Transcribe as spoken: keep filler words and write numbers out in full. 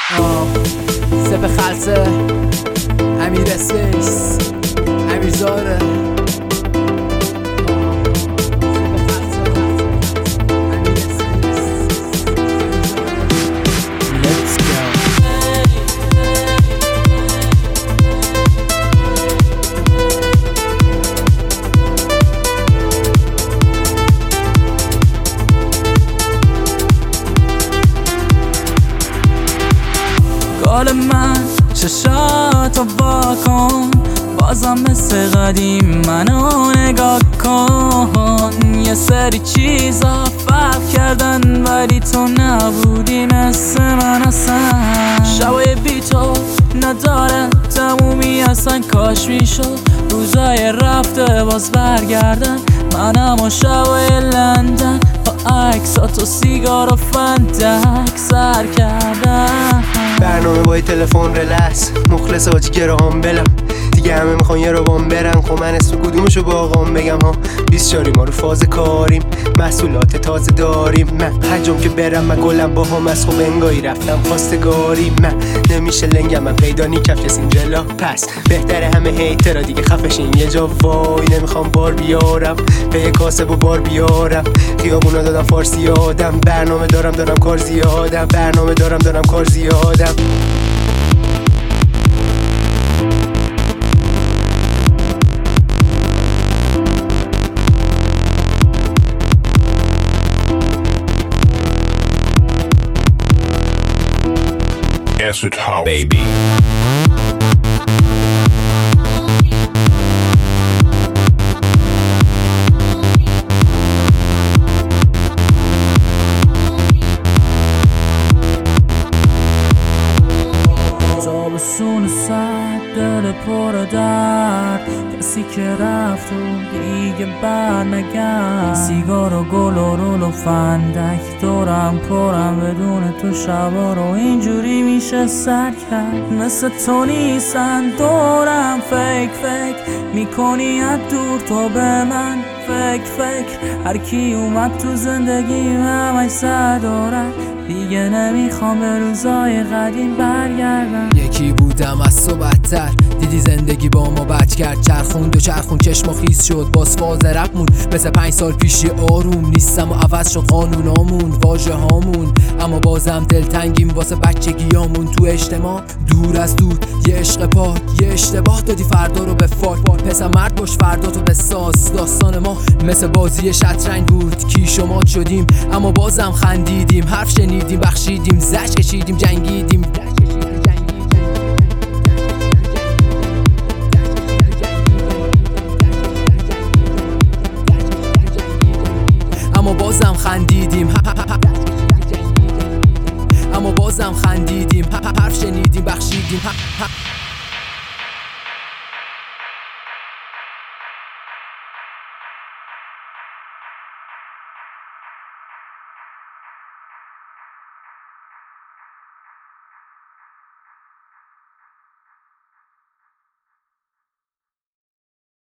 سپ خلصه امیر اسپیس امیر زاره حال من چشاتو واکن بازم مثل قدیم منو نگاه کن. یه سری چیزا فرق کردن ولی تو نبودی مثل من اصلا. شبای بی تو نداره تمومی اصلا، کاش میشد روزای رفته باز برگردن. منم و شبای لندن با عکسات و سیگار و فندک سر کردن. برنامه با تلفن رلس مخلص آجی گرام بلم دیگه همه میخوان یه رو بام برن. خب من اسم کدومشو با آقام بگم ها؟ بیست چاری ما رو فاز کاریم، محصولات تازه داریم. من حجم که برم من گلم با هم از خوب انگایی رفتم خواستگاری. من نمیشه لنگم من پیدا نی کفش سینجلا، پس بهتره همه هیترا دیگه خفشین یه جا وای. نمیخوام بار بیارم به یه کاسب و بار بیارم، خیابونا دادم فارسی آدم. برنامه دارم دارم کار زیادم، برنامه دارم دارم کار زیادم. Acid house, baby. تابستون سرد دل پر درد، کسی که رفت و دیگه بر نگرد. سیگار و گل و رول و فندک دورم پرم، بدون تو شبا رو اینجوری میشه سر کرد. مثل تو نیستن دورم فیک فیک میکنی از دور تو به من فیک فیک. هر کی اومد تو زندگیم همش سر دارم، دیگه نمیخوام به روزای قدیم برگردم. یکی بودم از تو بدتر، دیدی زندگی با ما بد کرد. چرخوند و چرخون چشم و خیز شد، باز فاز رپ مون مثل پنج سال پیشی آروم نیستم و عوض شد قانونامون واژه هامون. اما بازم دلتنگیم واسه بچگیامون تو اجتماع دور از دور. یه عشق پاک یه اشتباه دادی فردا رو به فاک. پسر مرد باش فردا تو بساز. داستان ما مثل بازی شطرنج بود، کی شما شدیم اما بازم خندیدیم. حرف شنیدیم بخشیدیم زش کشیدیم جنگیدیم. اما بازم خندیدیم اما بازم خندیدیم. حرف شنیدیم بخشیدیم.